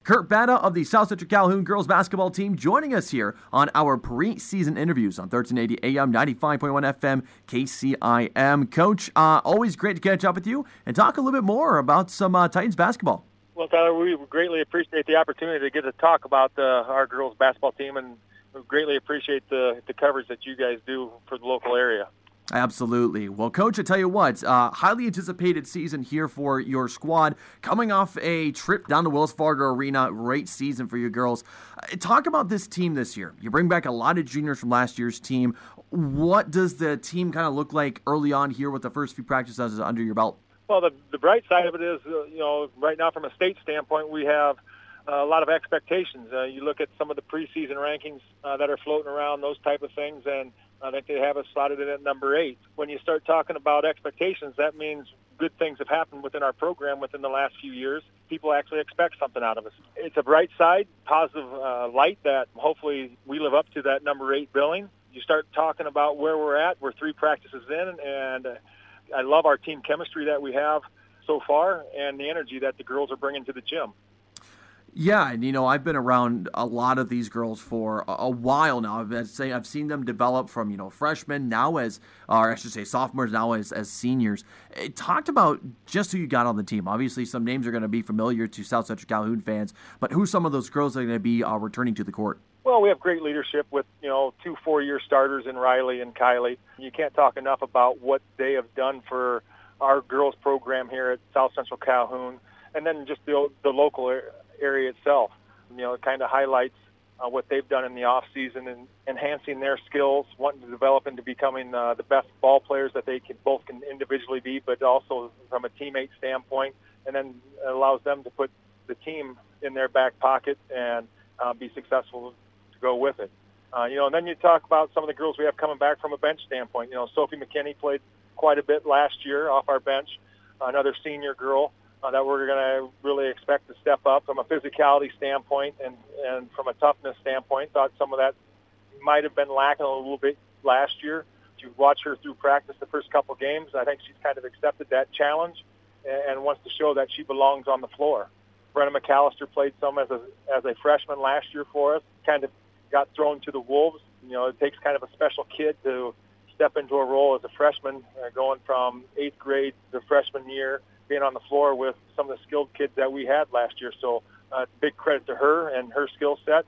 Kurt Bada of the South Central Calhoun girls basketball team joining us here on our preseason interviews on 1380 AM, 95.1 FM, KCIM. Coach, always great to catch up with you and talk a little bit more about some Titans basketball. Well, Tyler, we greatly appreciate the opportunity to get to talk about our girls basketball team, and we greatly appreciate the coverage that you guys do for the local area. Absolutely. Well, Coach, I tell you what, highly anticipated season here for your squad. Coming off a trip down to Wells Fargo Arena, great season for your girls. Talk about this team this year. You bring back a lot of juniors from last year's team. What does the team kind of look like early on here with the first few practices under your belt? Well, the bright side of it is, right now from a state standpoint, we have a lot of expectations. You look at some of the preseason rankings that are floating around, those type of things, and I think they have us slotted in at number 8. When you start talking about expectations, that means good things have happened within our program within the last few years. People actually expect something out of us. It's a bright side, positive light that hopefully we live up to that number 8 billing. You start talking about where we're at. We're 3 practices in, and I love our team chemistry that we have so far and the energy that the girls are bringing to the gym. Yeah, and I've been around a lot of these girls for a while now. I've seen them develop from freshmen now sophomores now as seniors. It talked about just who you got on the team. Obviously, some names are going to be familiar to South Central Calhoun fans, but who some of those girls are going to be returning to the court? Well, we have great leadership with 2 4-year starters in Riley and Kylie. You can't talk enough about what they have done for our girls program here at South Central Calhoun, and then just the local area itself. It kind of highlights what they've done in the off season and enhancing their skills, wanting to develop into becoming the best ball players that they can individually be, but also from a teammate standpoint, and then it allows them to put the team in their back pocket and be successful to go with it. And then you talk about some of the girls we have coming back from a bench standpoint. Sophie McKinney played quite a bit last year off our bench, another senior girl that we're going to really expect to step up from a physicality standpoint and from a toughness standpoint. Thought some of that might have been lacking a little bit last year. To watch her through practice the first couple games, I think she's kind of accepted that challenge and wants to show that she belongs on the floor. Brenna McAllister played some as a freshman last year for us, kind of got thrown to the wolves. It takes kind of a special kid to step into a role as a freshman, going from 8th grade to freshman year, being on the floor with some of the skilled kids that we had last year. So big credit to her and her skill set.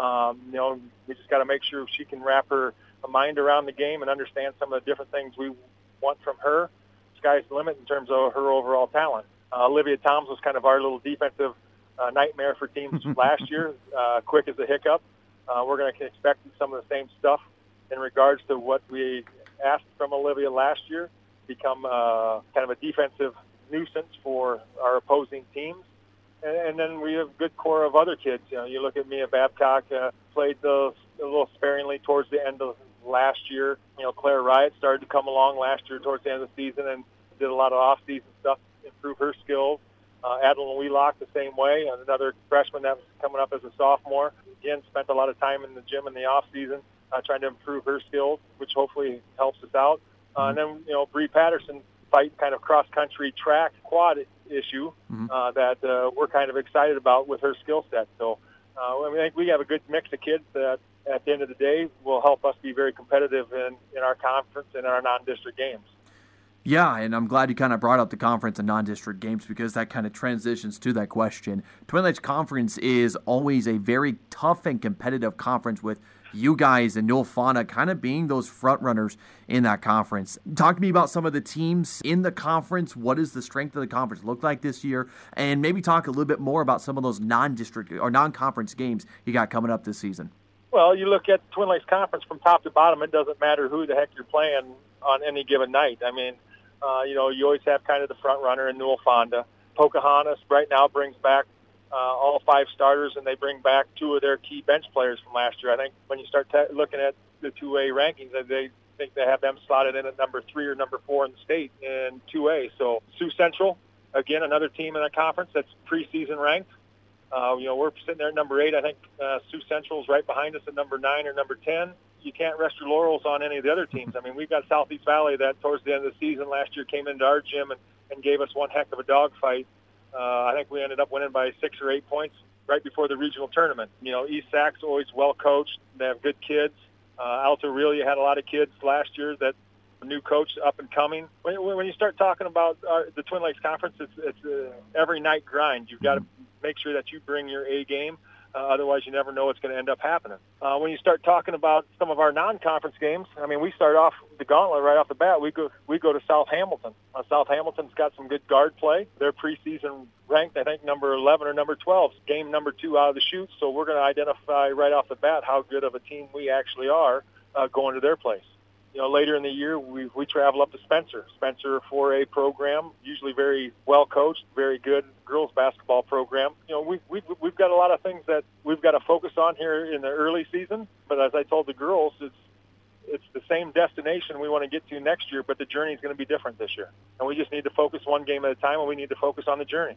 We just got to make sure she can wrap her mind around the game and understand some of the different things we want from her. Sky's the limit in terms of her overall talent. Olivia Toms was kind of our little defensive nightmare for teams last year, quick as a hiccup. We're going to expect some of the same stuff in regards to what we asked from Olivia last year, become kind of a defensive nuisance for our opposing teams. And then we have a good core of other kids. You look at Mia Babcock, played a little sparingly towards the end of last year. Claire Riot started to come along last year towards the end of the season and did a lot of off-season stuff to improve her skills. Adeline Wheelock the same way, another freshman that was coming up as a sophomore. Again, spent a lot of time in the gym in the off-season trying to improve her skills, which hopefully helps us out. And then, Bree Patterson fight kind of cross-country track quad issue that we're kind of excited about with her skill set. So I think we have a good mix of kids that at the end of the day will help us be very competitive in our conference and in our non-district games. Yeah, and I'm glad you kind of brought up the conference and non-district games because that kind of transitions to that question. Twin Lakes Conference is always a very tough and competitive conference with you guys and Newell Fonda kind of being those front runners in that conference. Talk to me about some of the teams in the conference. What does the strength of the conference look like this year? And maybe talk a little bit more about some of those non-district or non-conference games you got coming up this season. Well, you look at Twin Lakes Conference from top to bottom, it doesn't matter who the heck you're playing on any given night. I mean, you always have kind of the front runner in Newell Fonda. Pocahontas right now brings back all 5 starters, and they bring back 2 of their key bench players from last year. I think when you start looking at the 2A rankings, they think they have them slotted in at number 3 or number 4 in the state in 2A. So Sioux Central, again, another team in the conference that's preseason ranked. We're sitting there at number 8. I think Sioux Central is right behind us at number 9 or number 10. You can't rest your laurels on any of the other teams. I mean, we've got Southeast Valley that towards the end of the season last year came into our gym and gave us one heck of a dogfight. I think we ended up winning by 6 or 8 points right before the regional tournament. East Sack's always well coached. They have good kids. Alta Aurelia had a lot of kids last year that new coach up and coming. When you start talking about the Twin Lakes Conference, it's every night grind. You've got to make sure that you bring your A game. Otherwise, you never know what's going to end up happening. When you start talking about some of our non-conference games, we start off the gauntlet right off the bat. We go to South Hamilton. South Hamilton's got some good guard play. They're preseason ranked, I think, number 11 or number 12, game number 2 out of the chute. So we're going to identify right off the bat how good of a team we actually are going to their place. Later in the year, we travel up to Spencer. Spencer 4A program, usually very well coached, very good girls basketball program. We've got a lot of things that we've got to focus on here in the early season. But as I told the girls, it's the same destination we want to get to next year, but the journey is going to be different this year. And we just need to focus one game at a time, and we need to focus on the journey.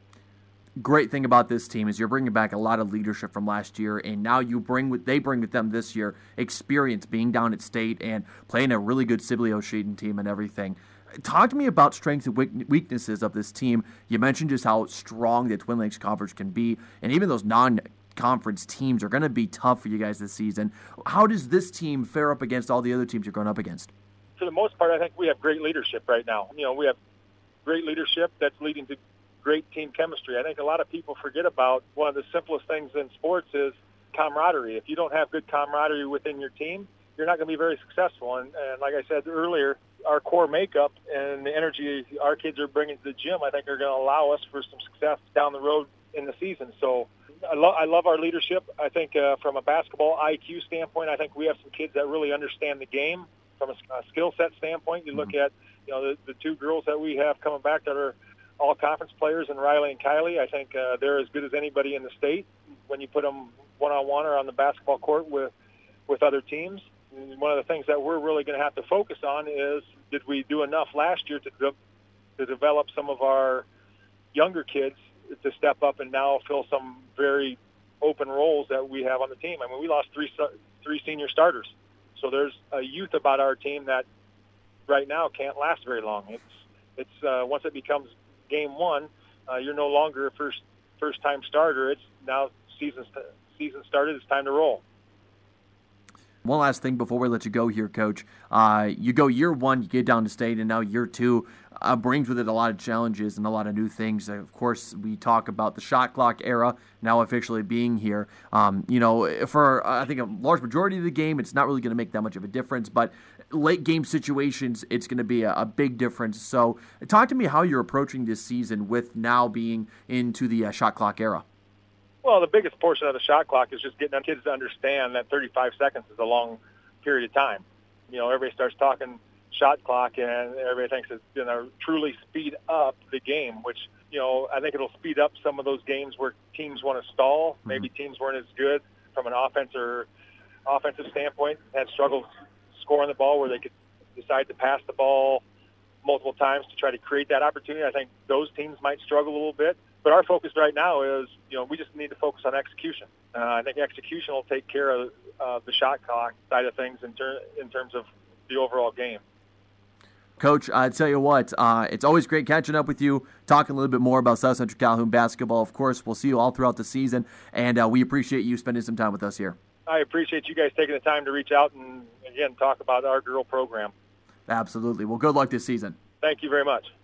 Great thing about this team is you're bringing back a lot of leadership from last year, and now they bring with them this year experience being down at state and playing a really good Sibley-Osheten team and everything. Talk to me about strengths and weaknesses of this team. You mentioned just how strong the Twin Lakes Conference can be, and even those non-conference teams are going to be tough for you guys this season. How does this team fare up against all the other teams you're going up against? For the most part, I think we have great leadership right now. We have great leadership that's leading to great team chemistry. I think a lot of people forget about one of the simplest things in sports is camaraderie. If you don't have good camaraderie within your team, you're not going to be very successful. And like I said earlier, our core makeup and the energy our kids are bringing to the gym, I think, are going to allow us for some success down the road in the season. So I love our leadership. I think from a basketball IQ standpoint, I think we have some kids that really understand the game. From a skill set standpoint, you look at the 2 girls that we have coming back that are all conference players in Riley and Kylie. I think they're as good as anybody in the state when you put them one-on-one or on the basketball court with other teams. And one of the things that we're really going to have to focus on is, did we do enough last year to develop some of our younger kids to step up and now fill some very open roles that we have on the team? We lost three senior starters. So there's a youth about our team that right now can't last very long. It's once it becomes game 1, you're no longer a first-time starter. It's now season started. It's time to roll. One last thing before we let you go here, Coach. You go year 1, you get down to state, and now year 2 brings with it a lot of challenges and a lot of new things. Of course, we talk about the shot clock era now officially being here. For I think a large majority of the game, it's not really going to make that much of a difference, but late game situations, it's going to be a big difference. So talk to me how you're approaching this season with now being into the shot clock era. Well, the biggest portion of the shot clock is just getting our kids to understand that 35 seconds is a long period of time. Everybody starts talking shot clock, and everybody thinks it's going to truly speed up the game, which, I think it'll speed up some of those games where teams want to stall. Maybe teams weren't as good from an offensive standpoint, had struggled scoring the ball where they could decide to pass the ball multiple times to try to create that opportunity. I think those teams might struggle a little bit. But our focus right now is, we just need to focus on execution. I think execution will take care of the shot clock side of things in terms of the overall game. Coach, I tell you what, it's always great catching up with you, talking a little bit more about South Central Calhoun basketball. Of course, we'll see you all throughout the season, and we appreciate you spending some time with us here. I appreciate you guys taking the time to reach out and, again, talk about our girl program. Absolutely. Well, good luck this season. Thank you very much.